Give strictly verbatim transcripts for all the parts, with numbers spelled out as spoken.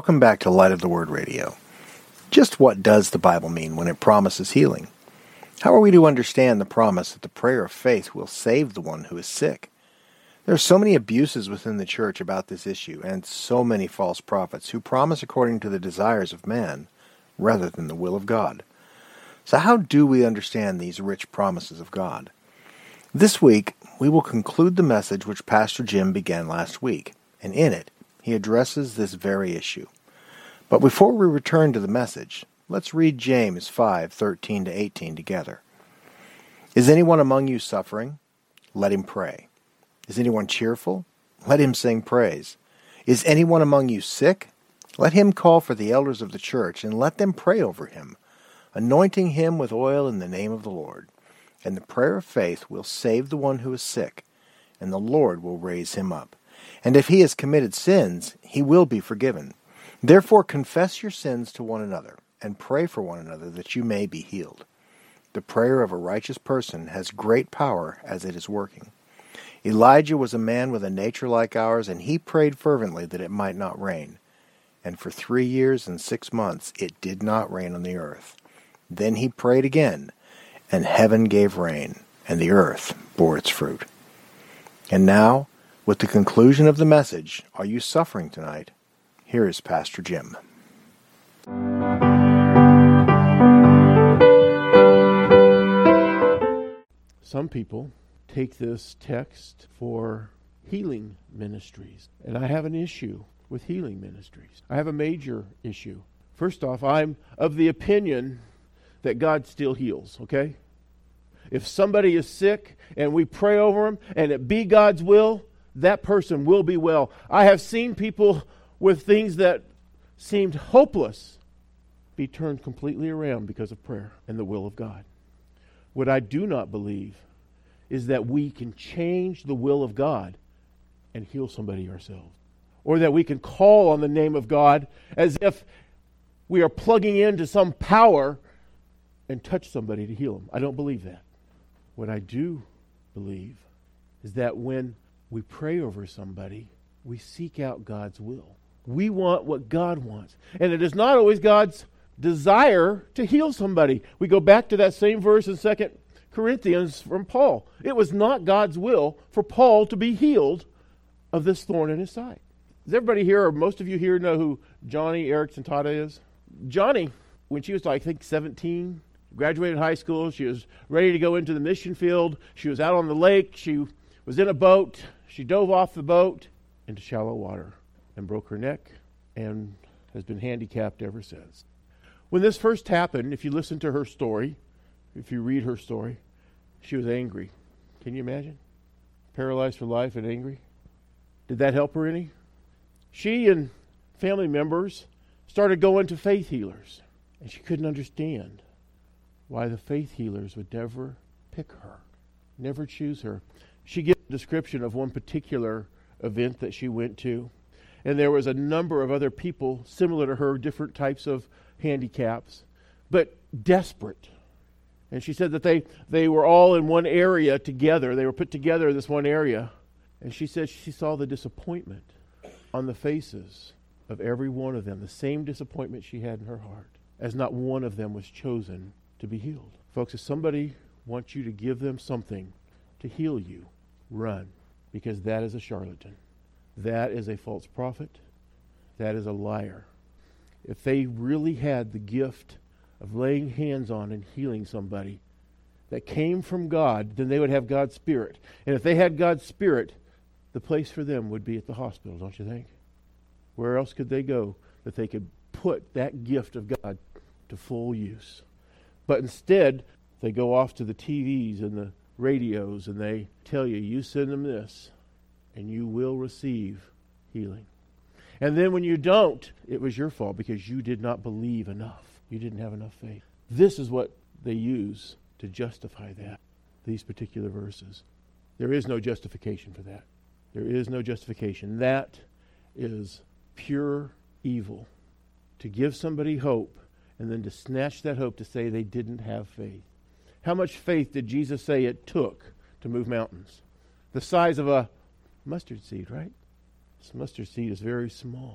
Welcome back to Light of the Word Radio. Just what does the Bible mean when it promises healing? How are we to understand the promise that the prayer of faith will save the one who is sick? There are so many abuses within the church about this issue, and so many false prophets who promise according to the desires of man rather than the will of God. So how do we understand these rich promises of God? This week, we will conclude the message which Pastor Jim began last week, and in it, he addresses this very issue. But before we return to the message, let's read James five thirteen to eighteen together. Is anyone among you suffering? Let him pray. Is anyone cheerful? Let him sing praise. Is anyone among you sick? Let him call for the elders of the church, and let them pray over him, anointing him with oil in the name of the Lord. And the prayer of faith will save the one who is sick, and the Lord will raise him up. And if he has committed sins, he will be forgiven. Therefore confess your sins to one another, and pray for one another that you may be healed. The prayer of a righteous person has great power as it is working. Elijah was a man with a nature like ours, and he prayed fervently that it might not rain. And for three years and six months it did not rain on the earth. Then he prayed again, and heaven gave rain, and the earth bore its fruit. And now, with the conclusion of the message, are you suffering tonight? Here is Pastor Jim. Some people take this text for healing ministries, and I have an issue with healing ministries. I have a major issue. First off, I'm of the opinion that God still heals, okay? If somebody is sick and we pray over them and it be God's will, that person will be well. I have seen people with things that seemed hopeless be turned completely around because of prayer and the will of God. What I do not believe is that we can change the will of God and heal somebody ourselves. Or that we can call on the name of God as if we are plugging into some power and touch somebody to heal them. I don't believe that. What I do believe is that when we pray over somebody, we seek out God's will. We want what God wants. And it is not always God's desire to heal somebody. We go back to that same verse in Second Corinthians from Paul. It was not God's will for Paul to be healed of this thorn in his side. Does everybody here, or most of you here, know who Joni Eareckson Tada is? Joni, when she was, like, I think, seventeen, graduated high school, she was ready to go into the mission field. She was out on the lake. She was in a boat. She dove off the boat into shallow water and broke her neck and has been handicapped ever since. When this first happened, if you listen to her story, if you read her story, she was angry. Can you imagine? Paralyzed for life and angry. Did that help her any? She and family members started going to faith healers, and she couldn't understand why the faith healers would never pick her, never choose her. She gives a description of one particular event that she went to, and there was a number of other people similar to her, different types of handicaps, but desperate. And she said that they, they were all in one area together. They were put together in this one area. And she said she saw the disappointment on the faces of every one of them, the same disappointment she had in her heart, as not one of them was chosen to be healed. Folks, if somebody wants you to give them something to heal you, run, because that is a charlatan. That is a false prophet. That is a liar. If they really had the gift of laying hands on and healing somebody that came from God, then they would have God's Spirit. And if they had God's Spirit, the place for them would be at the hospital, don't you think? Where else could they go that they could put that gift of God to full use? But instead, they go off to the T Vs and the radios and they tell you, you send them this and you will receive healing. And then when you don't, it was your fault because you did not believe enough. You didn't have enough faith. This is what they use to justify that, these particular verses. There is no justification for that. There is no justification. That is pure evil. To give somebody hope and then to snatch that hope to say they didn't have faith. How much faith did Jesus say it took to move mountains? The size of a mustard seed, right? This mustard seed is very small.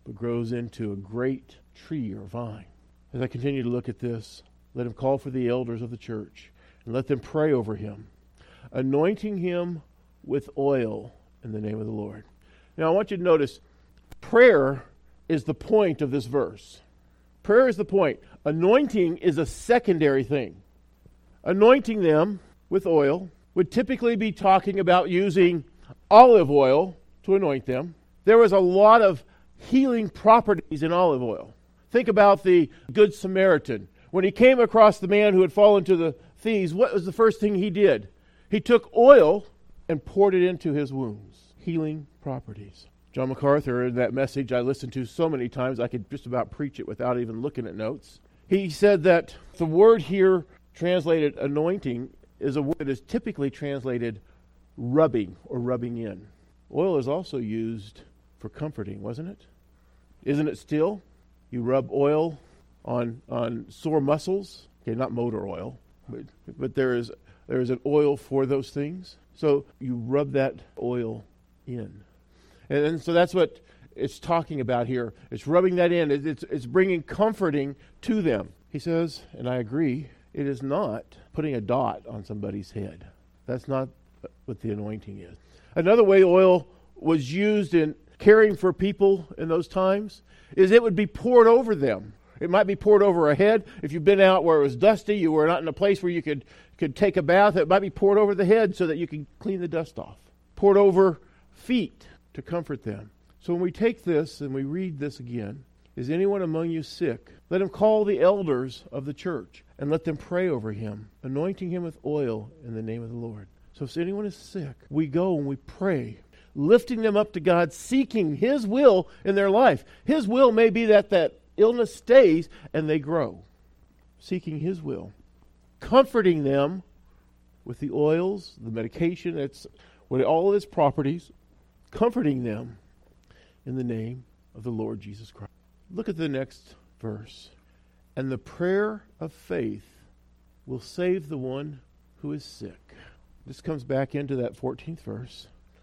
but grows into a great tree or vine. As I continue to look at this, let him call for the elders of the church and let them pray over him, anointing him with oil in the name of the Lord. Now I want you to notice, prayer is the point of this verse. Prayer is the point. Anointing is a secondary thing. Anointing them with oil would typically be talking about using olive oil to anoint them. There was a lot of healing properties in olive oil. Think about the Good Samaritan. When he came across the man who had fallen to the thieves, what was the first thing he did? He took oil and poured it into his wounds. Healing properties. John MacArthur, in that message I listened to so many times I could just about preach it without even looking at notes. He said that the word here translated anointing is a word that is typically translated rubbing or rubbing in. Oil is also used for comforting, wasn't it? Isn't it still? You rub oil on on sore muscles. Okay, not motor oil, but, but there is there is an oil for those things. So you rub that oil in. And, and so that's what it's talking about here. It's rubbing that in. It's, it's, it's bringing comforting to them. He says, and I agree, it is not putting a dot on somebody's head. That's not what the anointing is. Another way oil was used in caring for people in those times is it would be poured over them. It might be poured over a head. If you've been out where it was dusty, you were not in a place where you could, could take a bath, it might be poured over the head so that you can clean the dust off. Poured over feet to comfort them. So when we take this and we read this again, is anyone among you sick? Let him call the elders of the church and let them pray over him, anointing him with oil in the name of the Lord. So if anyone is sick, we go and we pray, lifting them up to God, seeking His will in their life. His will may be that that illness stays and they grow. Seeking His will. Comforting them with the oils, the medication, it's with all of its properties. Comforting them in the name of the Lord Jesus Christ. Look at the next verse. And the prayer of faith will save the one who is sick. This comes back into that fourteenth verse.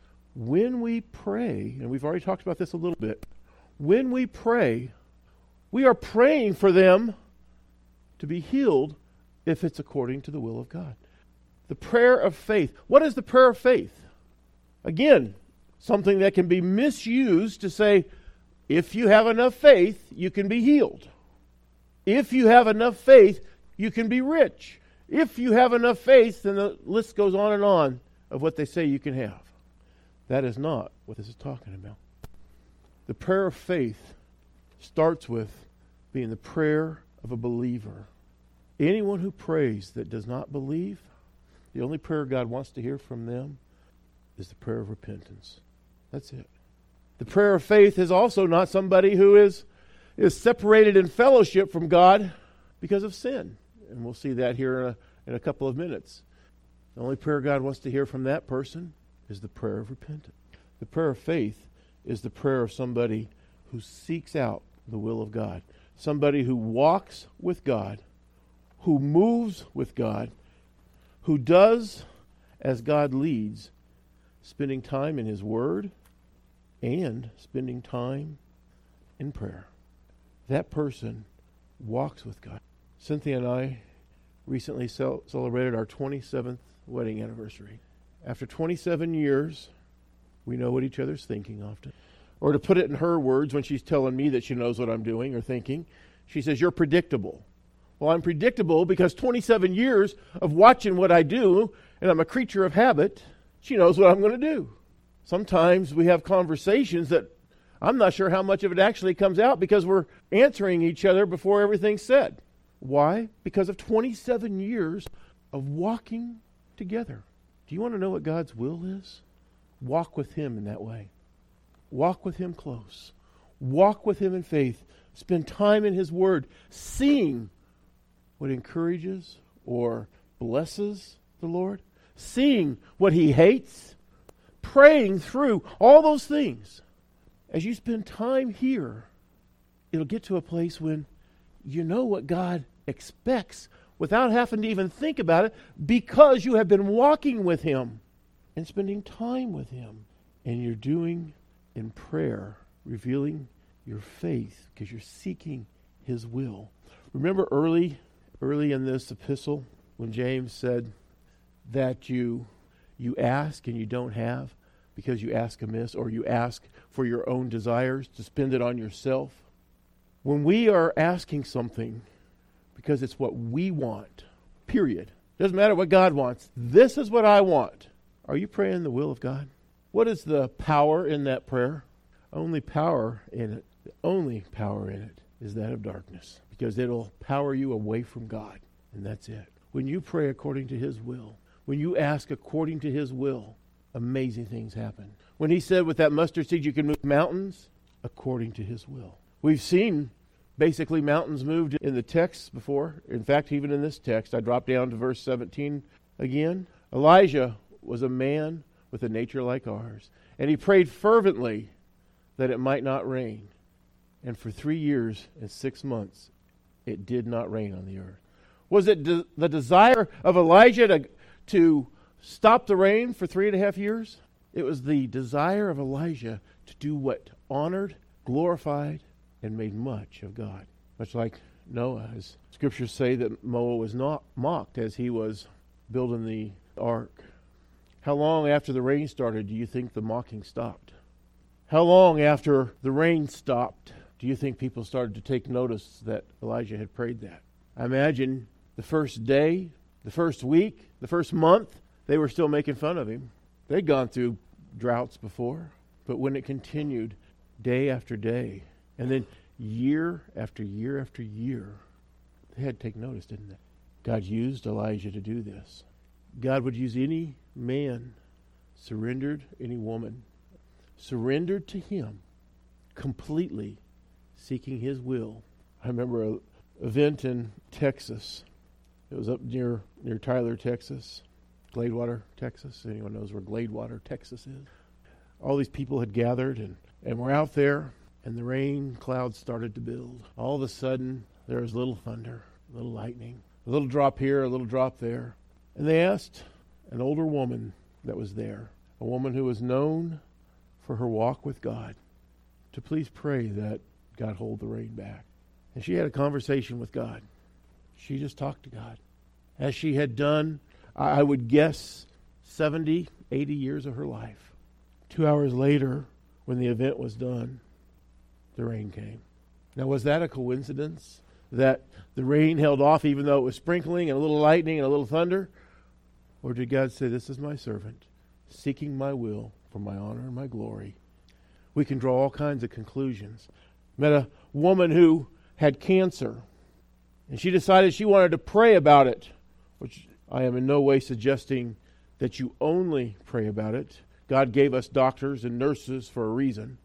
When we pray, and we've already talked about this a little bit, when we pray, we are praying for them to be healed if it's according to the will of God. The prayer of faith. What is the prayer of faith? Again, something that can be misused to say, if you have enough faith, you can be healed. If you have enough faith, you can be rich. If you have enough faith, then the list goes on and on of what they say you can have. That is not what this is talking about. The prayer of faith starts with being the prayer of a believer. Anyone who prays that does not believe, the only prayer God wants to hear from them is the prayer of repentance. That's it. The prayer of faith is also not somebody who is, is separated in fellowship from God because of sin. And we'll see that here in a, in a couple of minutes. The only prayer God wants to hear from that person is the prayer of repentance. The prayer of faith is the prayer of somebody who seeks out the will of God. Somebody who walks with God, who moves with God, who does as God leads, spending time in His Word and spending time in prayer. That person walks with God. Cynthia and I recently cel- celebrated our twenty-seventh wedding anniversary. After twenty-seven years, we know what each other's thinking often. Or to put it in her words, when she's telling me that she knows what I'm doing or thinking, she says, "You're predictable." Well, I'm predictable because twenty-seven years of watching what I do, and I'm a creature of habit, she knows what I'm going to do. Sometimes we have conversations that I'm not sure how much of it actually comes out because we're answering each other before everything's said. Why? Because of twenty-seven years of walking together. Do you want to know what God's will is? Walk with Him in that way. Walk with Him close. Walk with Him in faith. Spend time in His Word, seeing what encourages or blesses the Lord, seeing what He hates, praying through all those things. As you spend time here, it'll get to a place when you know what God expects without having to even think about it because you have been walking with Him and spending time with Him. And you're doing in prayer, revealing your faith because you're seeking his will. Remember early, early in this epistle when James said that you you ask and you don't have because you ask amiss, or you ask for your own desires to spend it on yourself. When we are asking something because it's what we want, period. Doesn't matter what God wants. This is what I want. Are you praying the will of God? What is the power in that prayer? Only power in it, the only power in it is that of darkness, because it'll power you away from God, and that's it. When you pray according to his will, when you ask according to his will, amazing things happen. When he said with that mustard seed you can move mountains, according to his will. We've seen basically mountains moved in the text before. In fact, even in this text, I dropped down to verse seventeen again. Elijah was a man with a nature like ours, and he prayed fervently that it might not rain. And for three years and six months, it did not rain on the earth. Was it de- the desire of Elijah to, to stop the rain for three and a half years? It was the desire of Elijah to do what honored, glorified, and made much of God. Much like Noah, as scriptures say that Noah was not mocked as he was building the ark. How long after the rain started do you think the mocking stopped? How long after the rain stopped do you think people started to take notice that Elijah had prayed that? I imagine the first day, the first week, the first month, they were still making fun of him. They'd gone through droughts before, but when it continued day after day, and then year after year after year, they had to take notice, didn't they? God used Elijah to do this. God would use any man, surrendered, any woman, surrendered to him completely, seeking his will. I remember an event in Texas. It was up near near Tyler, Texas. Gladewater, Texas. Anyone knows where Gladewater, Texas is? All these people had gathered, and, and we're out there, and the rain clouds started to build. All of a sudden, there was little thunder, little lightning, a little drop here, a little drop there. And they asked an older woman that was there, a woman who was known for her walk with God, to please pray that God hold the rain back. And she had a conversation with God. She just talked to God. As she had done, I would guess, seventy, eighty years of her life. Two hours later, when the event was done, the rain came. Now, was that a coincidence that the rain held off even though it was sprinkling and a little lightning and a little thunder? Or did God say, this is my servant, seeking my will for my honor and my glory? We can draw all kinds of conclusions. Met a woman who had cancer, and she decided she wanted to pray about it, which I am in no way suggesting that you only pray about it. God gave us doctors and nurses for a reason.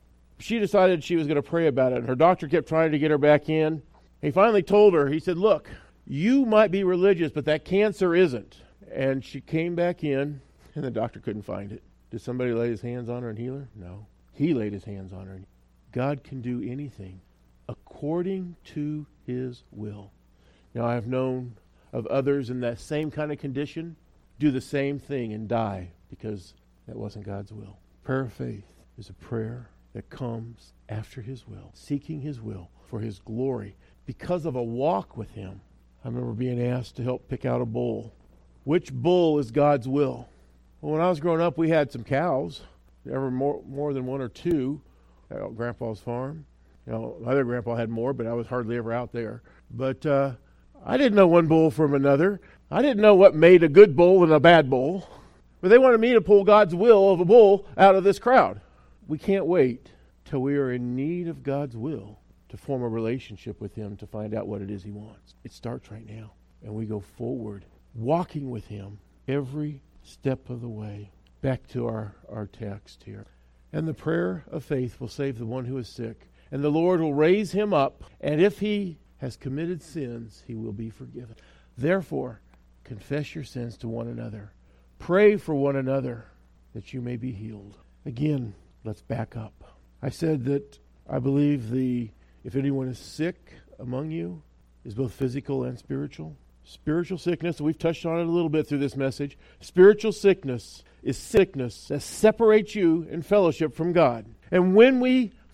She decided she was going to pray about it, and her doctor kept trying to get her back in. He finally told her, he said, look, you might be religious, but that cancer isn't. And she came back in, and the doctor couldn't find it. Did somebody lay his hands on her and heal her? No. He laid his hands on her. God can do anything according to his will. Now, I have known of others in that same kind of condition do the same thing and die because that wasn't God's will. Prayer of faith is a prayer that comes after his will, seeking his will for his glory because of a walk with him. I remember being asked to help pick out a bull. Which bull is God's will? Well, when I was growing up, we had some cows, ever more, more than one or two at Grandpa's farm. You know, my other grandpa had more, but I was hardly ever out there. But uh, I didn't know one bull from another. I didn't know what made a good bull and a bad bull. But they wanted me to pull God's will of a bull out of this crowd. We can't wait till we are in need of God's will to form a relationship with him to find out what it is he wants. It starts right now. And we go forward, walking with him every step of the way. Back to our, our text here. And the prayer of faith will save the one who is sick, and the Lord will raise him up, and if he has committed sins, he will be forgiven. Therefore, confess your sins to one another. Pray for one another that you may be healed. Again, let's back up. I said that I believe the if anyone is sick among you is both physical and spiritual. Spiritual sickness, we've touched on it a little bit through this message. Spiritual sickness is sickness that separates you in fellowship from God. And when we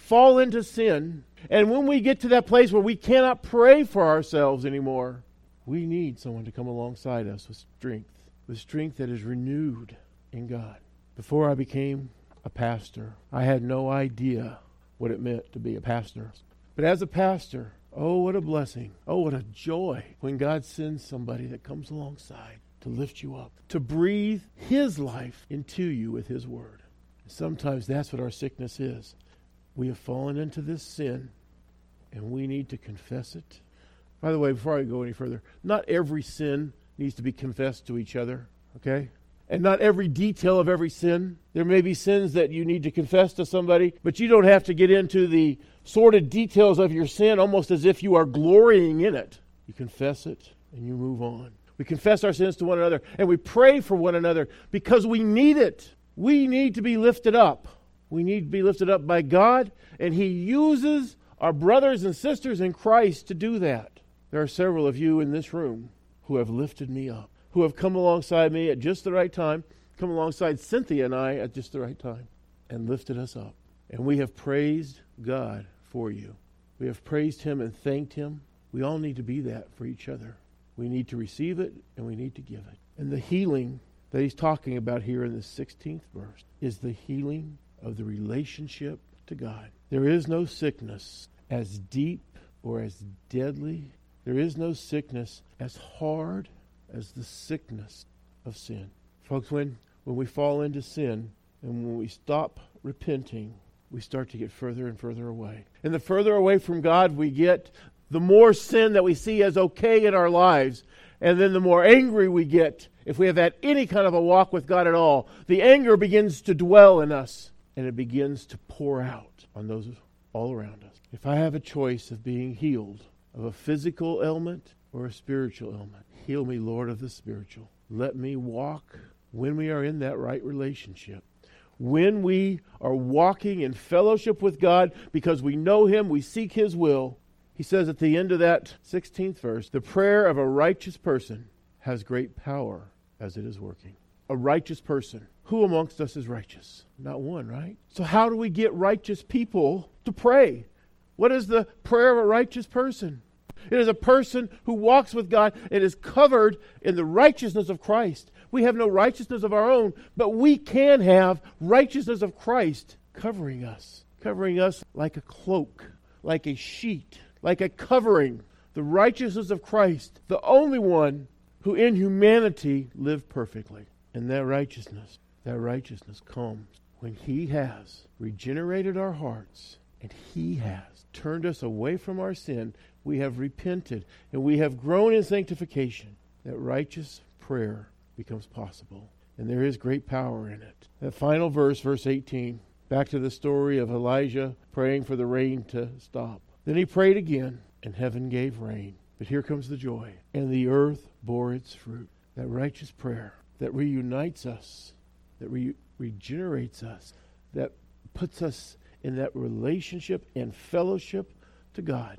fall into sin, and when we get to that place where we cannot pray for ourselves anymore, we need someone to come alongside us with strength, with strength that is renewed in God. Before I became a pastor, I had no idea what it meant to be a pastor. But as a pastor, oh, what a blessing. Oh, what a joy when God sends somebody that comes alongside to lift you up, to breathe His life into you with His word. Sometimes that's what our sickness is. We have fallen into this sin, and we need to confess it. By the way, before I go any further, not every sin needs to be confessed to each other, okay? And not every detail of every sin. There may be sins that you need to confess to somebody, but you don't have to get into the sordid details of your sin almost as if you are glorying in it. You confess it, and you move on. We confess our sins to one another, and we pray for one another because we need it. We need to be lifted up. We need to be lifted up by God, and He uses our brothers and sisters in Christ to do that. There are several of you in this room who have lifted me up, who have come alongside me at just the right time, come alongside Cynthia and I at just the right time, and lifted us up. And we have praised God for you. We have praised Him and thanked Him. We all need to be that for each other. We need to receive it, and we need to give it. And the healing that he's talking about here in the sixteenth verse is the healing of the relationship to God. There is no sickness as deep or as deadly. There is no sickness as hard as the sickness of sin. Folks, when, when we fall into sin and when we stop repenting, we start to get further and further away. And the further away from God we get, the more sin that we see as okay in our lives, and then the more angry we get if we have had any kind of a walk with God at all. The anger begins to dwell in us, and it begins to pour out on those all around us. If I have a choice of being healed of a physical ailment or a spiritual ailment, heal me, Lord, of the spiritual. Let me walk when we are in that right relationship. When we are walking in fellowship with God because we know Him, we seek His will. He says at the end of that sixteenth verse, the prayer of a righteous person has great power as it is working. A righteous person. Who amongst us is righteous? Not one, right? So how do we get righteous people to pray? What is the prayer of a righteous person? It is a person who walks with God and is covered in the righteousness of Christ. We have no righteousness of our own, but we can have righteousness of Christ covering us. Covering us like a cloak, like a sheet, like a covering. The righteousness of Christ, the only one who in humanity lived perfectly. And that righteousness, that righteousness comes when He has regenerated our hearts and He has turned us away from our sin. We have repented and we have grown in sanctification. That righteous prayer becomes possible. And there is great power in it. That final verse, verse eighteen, back to the story of Elijah praying for the rain to stop. Then he prayed again, and heaven gave rain. But here comes the joy. And the earth bore its fruit. That righteous prayer that reunites us, that re- regenerates us, that puts us in that relationship and fellowship to God,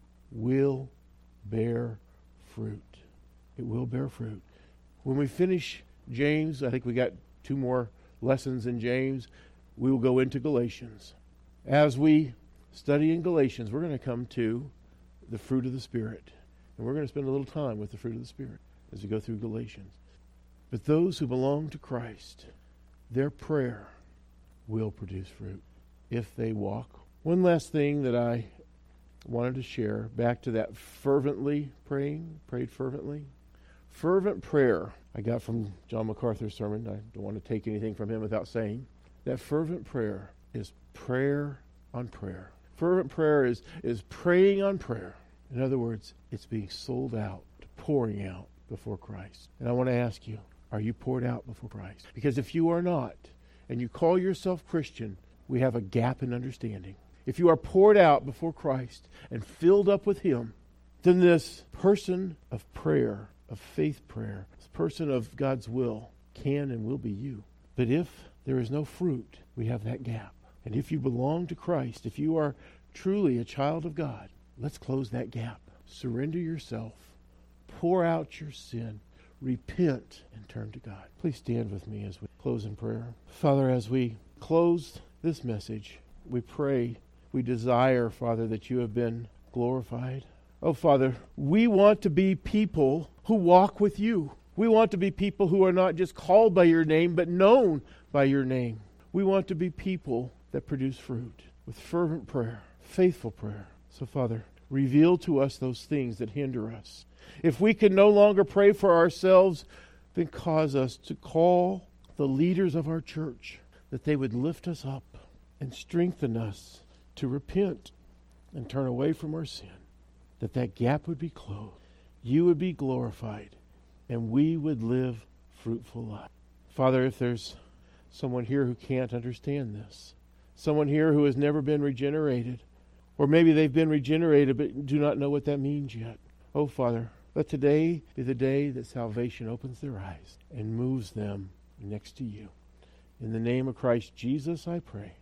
will bear fruit. It will bear fruit. When we finish James, I think we got two more lessons in James, we will go into Galatians. As we study in Galatians, we're going to come to the fruit of the Spirit. And we're going to spend a little time with the fruit of the Spirit as we go through Galatians. But those who belong to Christ, their prayer will produce fruit if they walk. One last thing that I wanted to share, back to that fervently praying, prayed fervently. Fervent prayer, I got from John MacArthur's sermon. I don't want to take anything from him without saying. That fervent prayer is prayer on prayer. Fervent prayer is, is praying on prayer. In other words, it's being sold out, pouring out before Christ. And I want to ask you, are you poured out before Christ? Because if you are not, and you call yourself Christian, we have a gap in understanding. If you are poured out before Christ and filled up with Him, then this person of prayer, of faith prayer, this person of God's will, can and will be you. But if there is no fruit, we have that gap. And if you belong to Christ, if you are truly a child of God, let's close that gap. Surrender yourself. Pour out your sin. Repent and turn to God. Please stand with me as we close in prayer. Father, as we close this message, we pray We desire, Father, that you have been glorified. Oh, Father, we want to be people who walk with you. We want to be people who are not just called by your name, but known by your name. We want to be people that produce fruit with fervent prayer, faithful prayer. So, Father, reveal to us those things that hinder us. If we can no longer pray for ourselves, then cause us to call the leaders of our church, that they would lift us up and strengthen us to repent and turn away from our sin, that that gap would be closed, you would be glorified, and we would live fruitful lives. Father, if there's someone here who can't understand this, someone here who has never been regenerated, or maybe they've been regenerated but do not know what that means yet, oh, Father, let today be the day that salvation opens their eyes and moves them next to you. In the name of Christ Jesus, I pray.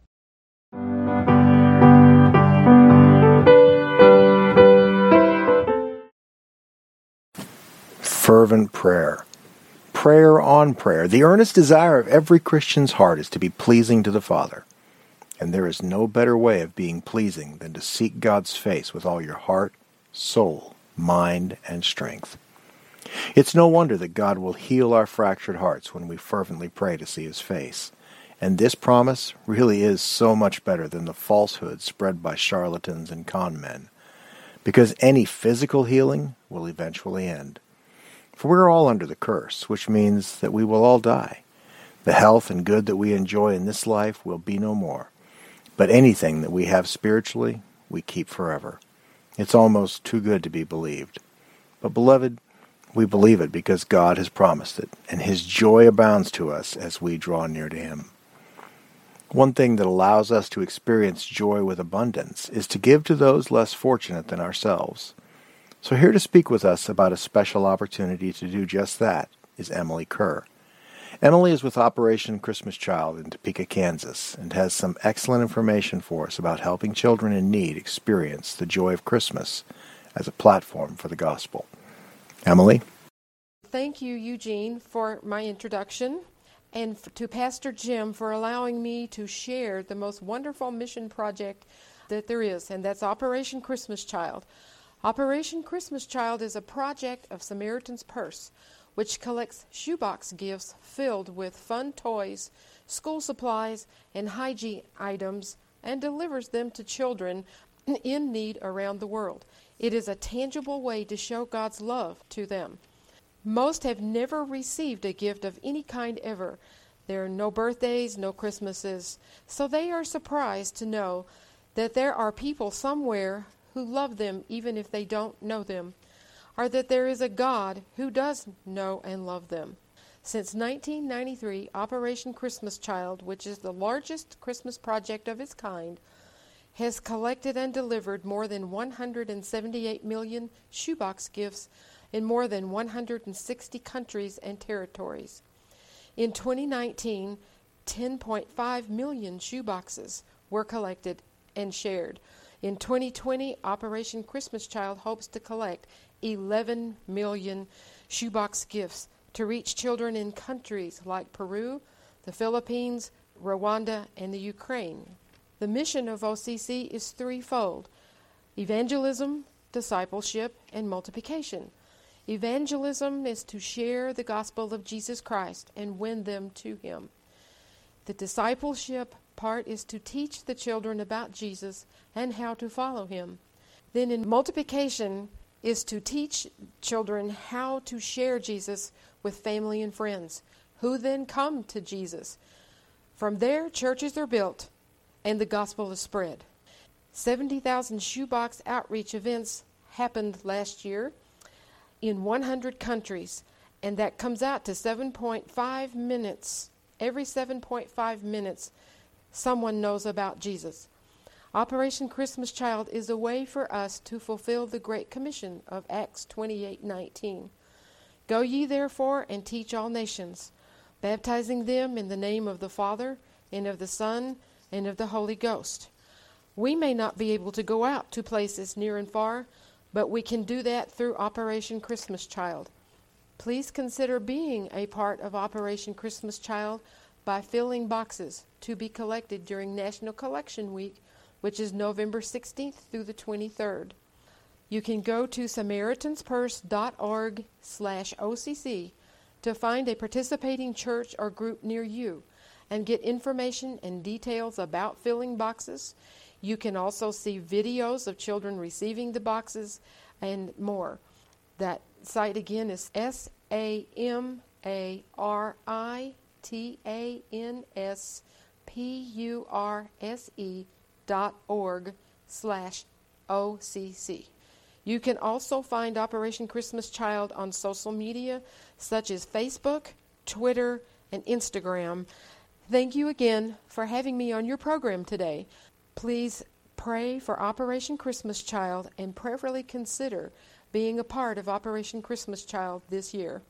Fervent prayer. Prayer on prayer. The earnest desire of every Christian's heart is to be pleasing to the Father. And there is no better way of being pleasing than to seek God's face with all your heart, soul, mind, and strength. It's no wonder that God will heal our fractured hearts when we fervently pray to see His face. And this promise really is so much better than the falsehood spread by charlatans and con men, because any physical healing will eventually end. For we're all under the curse, which means that we will all die. The health and good that we enjoy in this life will be no more. But anything that we have spiritually, we keep forever. It's almost too good to be believed. But beloved, we believe it because God has promised it, and His joy abounds to us as we draw near to Him. One thing that allows us to experience joy with abundance is to give to those less fortunate than ourselves. So here to speak with us about a special opportunity to do just that is Emily Kerr. Emily is with Operation Christmas Child in Topeka, Kansas, and has some excellent information for us about helping children in need experience the joy of Christmas as a platform for the gospel. Emily? Thank you, Eugene, for my introduction, and f- to Pastor Jim for allowing me to share the most wonderful mission project that there is, and that's Operation Christmas Child. Operation Christmas Child is a project of Samaritan's Purse, which collects shoebox gifts filled with fun toys, school supplies, and hygiene items, and delivers them to children in need around the world. It is a tangible way to show God's love to them. Most have never received a gift of any kind ever. There are no birthdays, no Christmases, so they are surprised to know that there are people somewhere who love them even if they don't know them, or that there is a God who does know and love them. Since nineteen ninety-three, Operation Christmas Child, which is the largest Christmas project of its kind, has collected and delivered more than one hundred seventy-eight million shoebox gifts in more than one hundred sixty countries and territories. In twenty nineteen, ten point five million shoeboxes were collected and shared. In twenty twenty, Operation Christmas Child hopes to collect eleven million shoebox gifts to reach children in countries like Peru, the Philippines, Rwanda, and the Ukraine. The mission of O C C is threefold: evangelism, discipleship, and multiplication. Evangelism is to share the gospel of Jesus Christ and win them to Him. The discipleship part is to teach the children about Jesus and how to follow Him. Then in multiplication is to teach children how to share Jesus with family and friends, who then come to Jesus. From there, churches are built and the gospel is spread. seventy thousand shoebox outreach events happened last year in one hundred countries, and that comes out to seven point five minutes. Every seven point five minutes, someone knows about Jesus. Operation Christmas Child is a way for us to fulfill the Great Commission of Acts twenty-eight nineteen. Go ye therefore and teach all nations, baptizing them in the name of the Father, and of the Son, and of the Holy Ghost. We may not be able to go out to places near and far, but we can do that through Operation Christmas Child. Please consider being a part of Operation Christmas Child by filling boxes to be collected during National Collection Week which is November sixteenth through the twenty-third. You can go to SamaritansPurse.org slash OCC to find a participating church or group near you and get information and details about filling boxes. You can also see videos of children receiving the boxes and more. That site again is S A M A R I T A N S P U R S E dot org slash O C C. You can also find Operation Christmas Child on social media such as Facebook, Twitter, and Instagram. Thank you again for having me on your program today. Please pray for Operation Christmas Child and prayerfully consider being a part of Operation Christmas Child this year.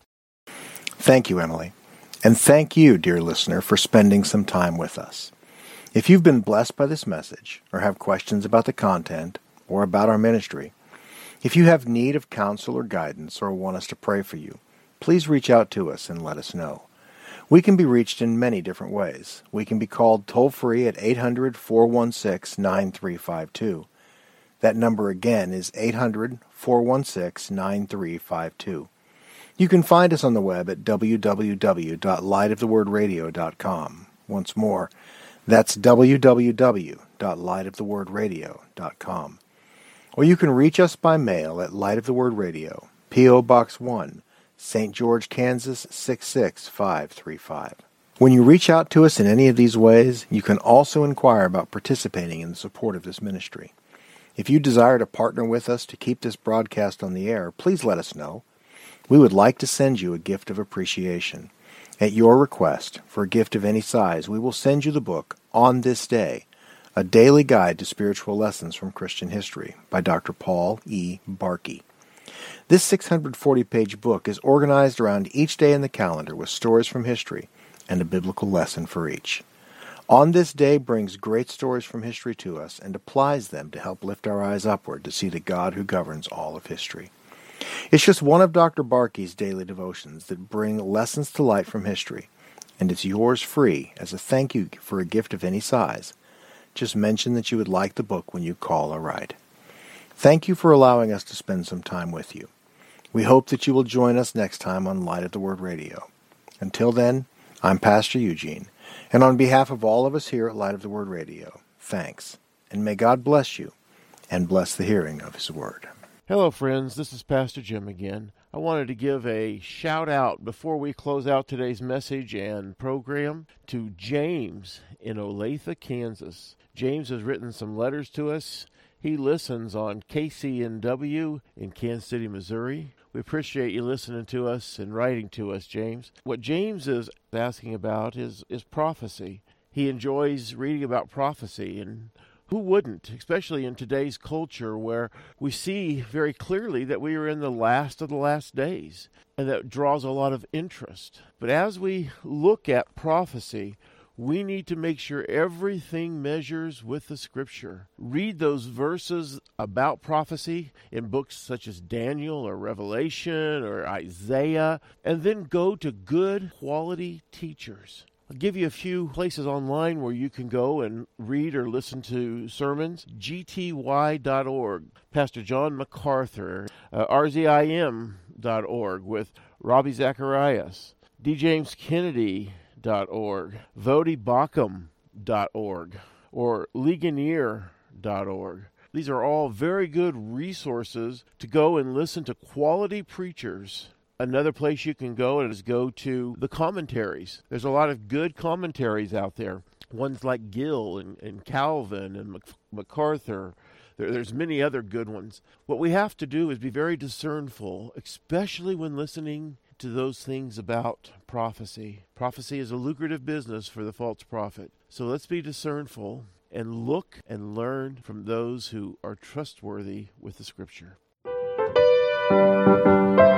Thank you, Emily. And thank you, dear listener, for spending some time with us. If you've been blessed by this message or have questions about the content or about our ministry, if you have need of counsel or guidance or want us to pray for you, please reach out to us and let us know. We can be reached in many different ways. We can be called toll-free at eight hundred, four one six, nine three five two. That number again is eight hundred, four one six, nine three five two. You can find us on the web at w w w dot light of the word radio dot com. Once more, that's w w w dot light of the word radio dot com. Or you can reach us by mail at Light of the Word Radio, P O. Box one, Saint George, Kansas six six five three five. When you reach out to us in any of these ways, you can also inquire about participating in the support of this ministry. If you desire to partner with us to keep this broadcast on the air, please let us know. We would like to send you a gift of appreciation. At your request, for a gift of any size, we will send you the book, On This Day, A Daily Guide to Spiritual Lessons from Christian History by Doctor Paul E. Barkey. This six hundred forty page book is organized around each day in the calendar with stories from history and a biblical lesson for each. On This Day brings great stories from history to us and applies them to help lift our eyes upward to see the God who governs all of history. It's just one of Doctor Barkey's daily devotions that bring lessons to light from history, and it's yours free as a thank you for a gift of any size. Just mention that you would like the book when you call or write. Thank you for allowing us to spend some time with you. We hope that you will join us next time on Light of the Word Radio. Until then, I'm Pastor Eugene, and on behalf of all of us here at Light of the Word Radio, thanks, and may God bless you and bless the hearing of His Word. Hello, friends. This is Pastor Jim again. I wanted to give a shout out before we close out today's message and program to James in Olathe, Kansas. James has written some letters to us. He listens on K C N W in Kansas City, Missouri. We appreciate you listening to us and writing to us, James. What James is asking about is, is prophecy. He enjoys reading about prophecy, and who wouldn't, especially in today's culture where we see very clearly that we are in the last of the last days, and that draws a lot of interest. But as we look at prophecy, we need to make sure everything measures with the Scripture. Read those verses about prophecy in books such as Daniel or Revelation or Isaiah, and then go to good quality teachers. I'll give you a few places online where you can go and read or listen to sermons. G T Y dot org, Pastor John MacArthur, uh, R Z I M dot org with Robbie Zacharias, D James Kennedy dot org, Vodi Bakum dot org, or Ligonier dot org. These are all very good resources to go and listen to quality preachers. Another place you can go is go to the commentaries. There's a lot of good commentaries out there. Ones like Gill and, and Calvin and Mac- MacArthur. There, there's many other good ones. What we have to do is be very discernful, especially when listening to those things about prophecy. Prophecy is a lucrative business for the false prophet. So let's be discernful and look and learn from those who are trustworthy with the Scripture.